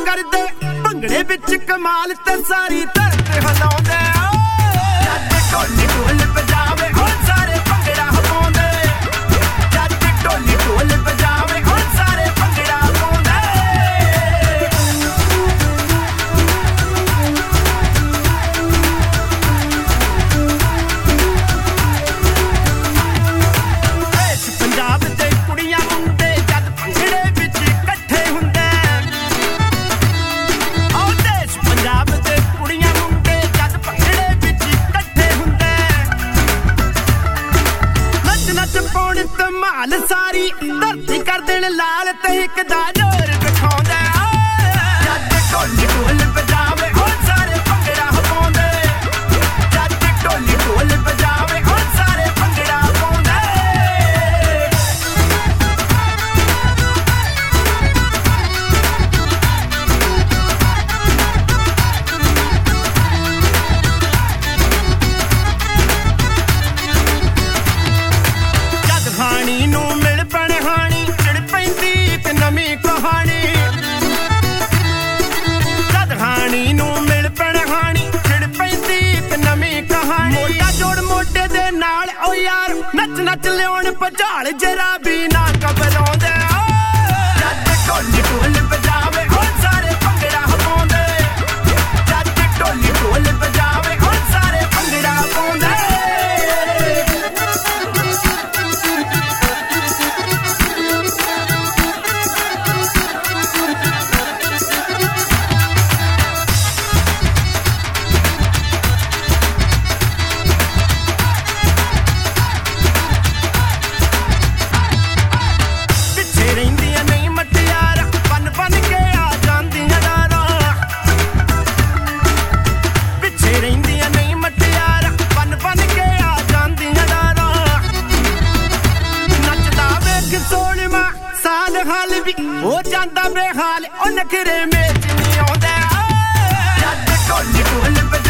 ਕਰਦੇ ਭੰਗੜੇ ਵਿੱਚ ਕਮਾਲ ਤੇ ਸਾਰੀ ਧਰਤ ਹਿਲਾਉਂਦੇ ਜੱਟ ਢੋਲੀ ਢੋਲ ਵਜਾਵੇ ਉਹ ਸਾਰੇ ਭੰਗੜਾ ਪਾਉਂਦੇ ਜੱਟ ਢੋਲੀ ਢੋਲ ਵਜਾਵੇ ਉਹ ਸਾਰੇ ਭੰਗੜਾ ਪਾਉਂਦੇ ਇਸ ਪੰਜਾਬ ਦੇ ਕੁੜੀਆਂ ਮੁੰਡੇ ਜਦ ਭੰਗੜੇ ਵਿੱਚ ਇਕੱਠੇ ਹੁੰਦੇ ਉਹ ਦੇਸ਼ ਪੰਜਾਬ ਦੇ ਕੁੜੀਆਂ ਮੁੰਡੇ ਜਦ ਭੰਗੜੇ ਵਿੱਚ ਇਕੱਠੇ ਹੁੰਦੇ ਨੱਚ ਨੱਚ ਪਾਉਣ ਧਮਾਲ ਸਾਰੀ ਧਰਤੀ ਕਰ ਦੇਣ ਲਾਲ ਤੇ ਇੱਕ ਦਾ ਜ਼ੋਰ ਵਿਖਾਉਂਦੇ ਜੱਟ ਢੋਲੀ ਢੋਲ ਵਜਾਵੇ ਉਹ ਸਾਰੇ ਭੰਗੜਾ ਪਾਉਂਦੇ ਜੱਟ ਢੋਲੀ ਢੋਲ ਵਜਾਵੇ ਉਹ ਸਾਰੇ ਭੰਗੜਾ ਪਾਉਂਦੇ ਜਦ ਹਾਣੀ ਨੂੰ ਮਿਲ ਪੈਣ ਹਾਣੀ ਚਿੜ ਪੈਂਦੀ ਇੱਕ ਨਵੀਂ ਕਹਾਣੀ ਜਦ ਹਾਣੀ ਨੂੰ ਮਿਲ ਪੈਣ ਹਾਣੀ ਚਿੜ ਪੈਂਦੀ ਇੱਕ ਨਵੀਂ ਕਹਾਣੀ ਮੋਢਾ ਜੋੜ ਮੋਢੇ ਦੇ ਨਾਲ ਓ ਯਾਰ ਨੱਚ ਨੱਚ ਲਿਆਉਣ ਭਜਾਲ ਜਰਾ ਵੀ ਨਾ ਘਬਰਾਉਂਦੇ ਜੱਟ ਢੋਲੀ ਢੋਲ ਵਜਾਵੇ ਉਹ ਸਾਰੇ ਭੰਗੜਾ ਪਾਉਂਦੇ ਜੱਟ ਢੋਲੀ ਢੋਲ ਵਜਾਵੇ ਉਹ ਸਾਰੇ ਭੰਗੜਾ ਪਾਉਂਦੇ ਪਿੱਛੇ ਰਹਿੰਦੀਆਂ ਨਹੀਂ ਮਟਿਆਰਾਂ ਬਨ ਬਨ ਕੇ ਆ ਜਾਂਦੀਆਂ ਡਾਰਾਂ ਪਿੱਛੇ ਰਹਿੰਦੀਆਂ ਨਹੀਂ ਮਟਿਆਰਾਂ ਬਨ ਬਨ ਕੇ ਆ ਜਾਂਦੀਆਂ ਡਾਰਾਂ ਨੱਚਦਾ ਵੇਖ ਸੋਹਣਵਾ ਸਾਲ ਹਾਲ ਵੀ ਹੋ ਜਾਂਦਾ ਬੇਹਾਲ ਉਹ ਨਖਰੇ ਮੇਚ ਨਹੀਂ ਆਉਂਦੇ ਜੱਟ ਢੋਲੀ ਢੋਲ